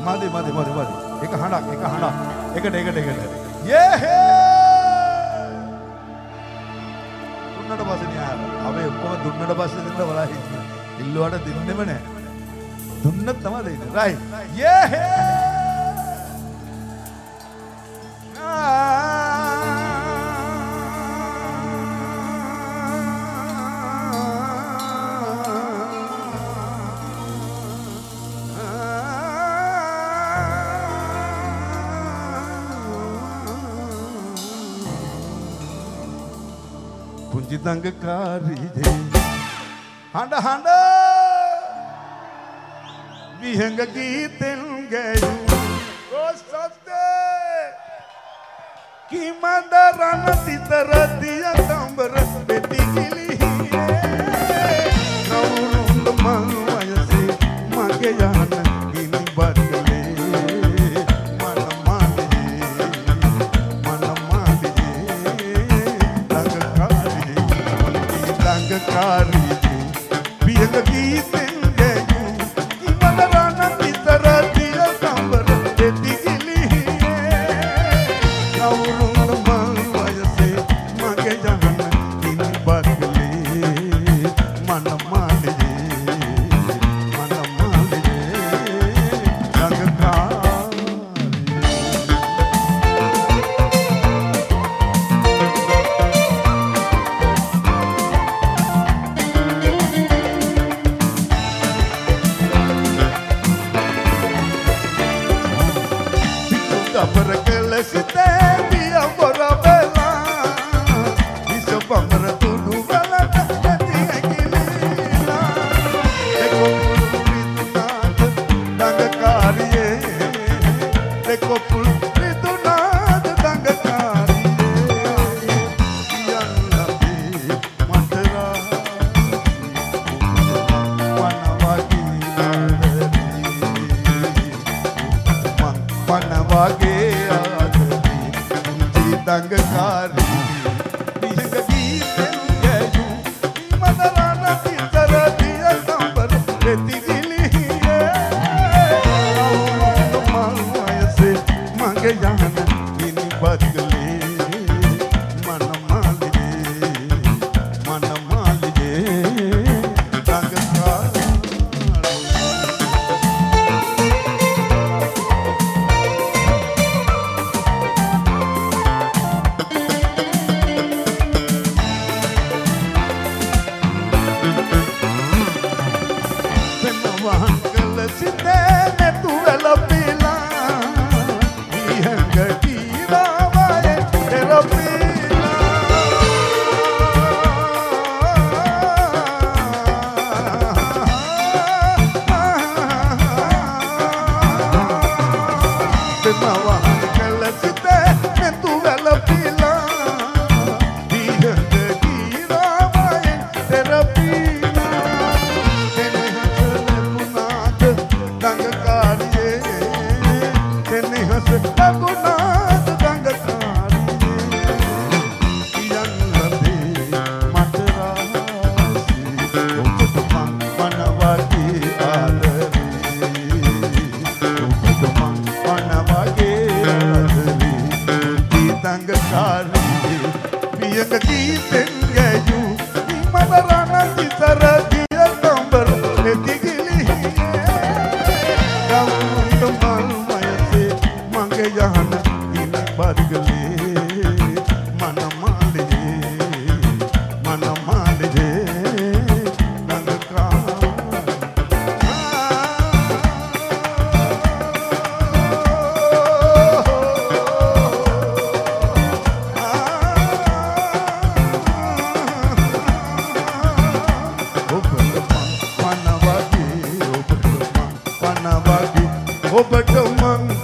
මදි. එක හඬක්. එකට. යේ! දුන්නට පස්සේ න්යාය. අපි ඔක්කොම දුන්නට පස්සේ දෙන්න බලයි. ඉල්ලුවට දෙන්නෙම නැහැ. දුන්නත් තමයි දෙන්නේ. රයිට්. යේ! පුංචි දඟකාරී දේ හඬ විහංග ගීතෙන් ගැයූ ඔස්සත්තේ කිමද රණ තිතර දිය තඹර පෙති කිලිහියේ කවුරුන්ද මං වයසේ මගේ යහන ගිනි බඩලේ कारी बियंग गीतें गयू इमदराना की तरह दिया कंबर देती गिली कौरुंद मलवयसे मगे जहन इन बगले मन माले ඔබට මං